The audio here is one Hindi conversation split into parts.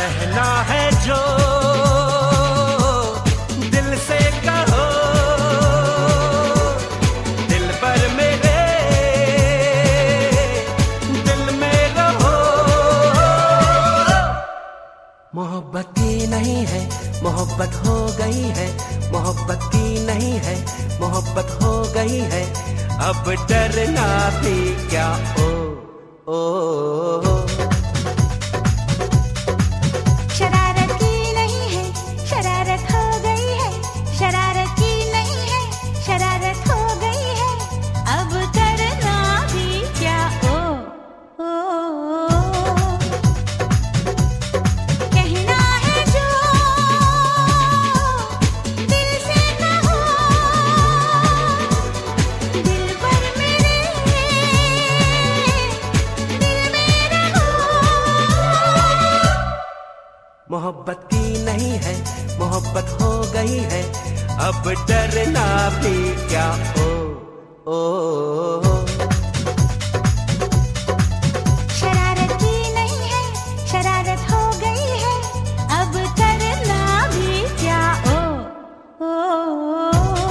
कहना है जो दिल से कहो, दिल पर मेरे दिल में रहो। मोहब्बत की नहीं है, मोहब्बत हो गई है, मोहब्बत की नहीं है, मोहब्बत हो गई है। अब डरना भी क्या ओ, ओ, ओ। शरारत की नहीं है, शरारत हो गई है, शरारत की नहीं है, शरारत हो गई है। अब डरना भी क्या ओ, ओ, ओ। कहना है जो दिल से कहो, दिल पर मेरे दिल में रहो। मोहब्बत की नहीं है, मोहब्बत हो गई है। अब डरना भी क्या ओ, ओ, ओ। शरारत की नहीं है, शरारत हो गई है। अब डरना भी क्या ओ, ओ, ओ।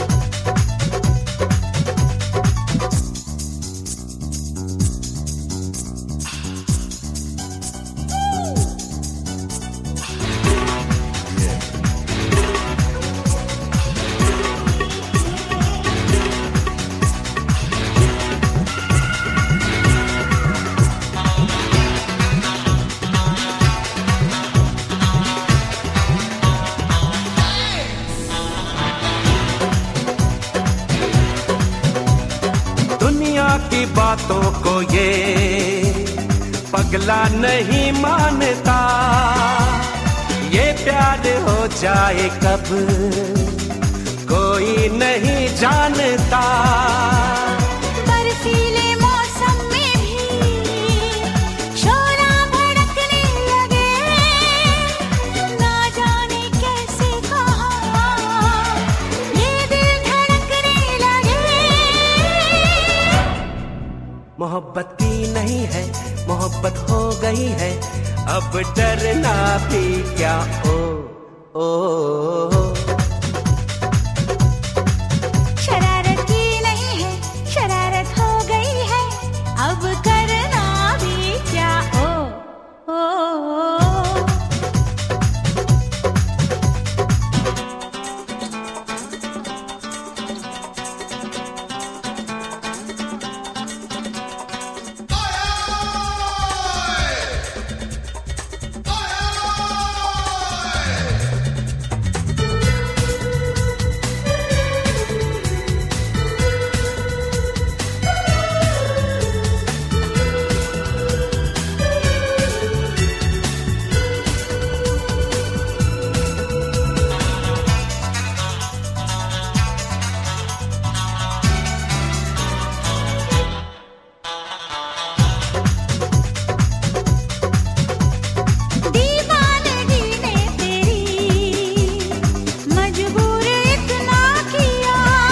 दुनिया की बातों को ये पगला नहीं मानता, ये प्यार हो जाए कब कोई नहीं जानता। बर्फीले मौसम में भी शोला भड़कने लगे, ना जाने कैसे कहाँ ये दिल धड़कने लगे। मोहब्बत की नहीं है, मोहब्बत हो गई है। अब डरना भी क्या ओ, ओ, ओ। शरारत की नहीं है, शरारत हो गई है। अब करना भी क्या ओ, ओ, ओ। दीवानगी ने तेरी मजबूर इतना किया,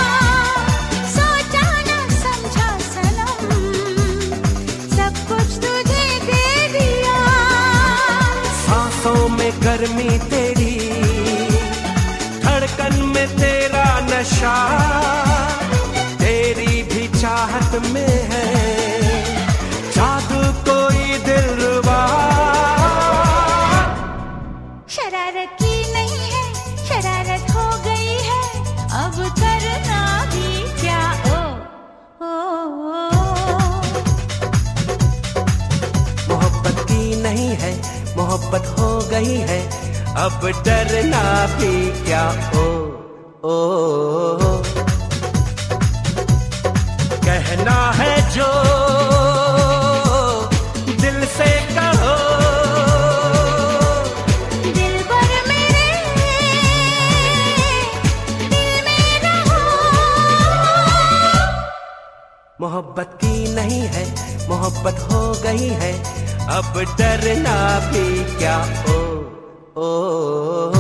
सोचा न समझा सनम, सब कुछ तुझे दे दिया। सांसों में गर्मी तेरी, धड़कन में तेरा नशा, तेरी भी चाहत में है जादू कोई दिलरुबा। शरारत की नहीं है, शरारत हो गई है। अब करना भी क्या ओ, ओ, ओ। मोहब्बत की नहीं है, मोहब्बत हो गई है। अब डरना भी क्या ओ, ओ, ओ। कहना है जो दिल से कहो, दिल पर मेरे दिल में रहो। मोहब्बत की नहीं है, मोहब्बत हो गई है। अब डरना भी क्या ओ, ओ, ओ।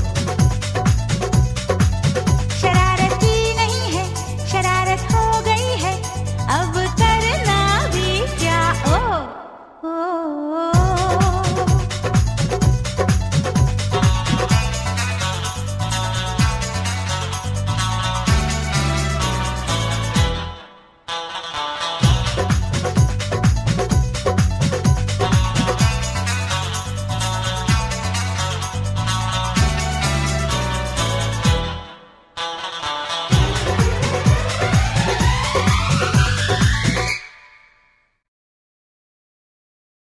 शरारत की नहीं है, शरारत हो गई है। अब करना भी क्या ओ, ओ, ओ।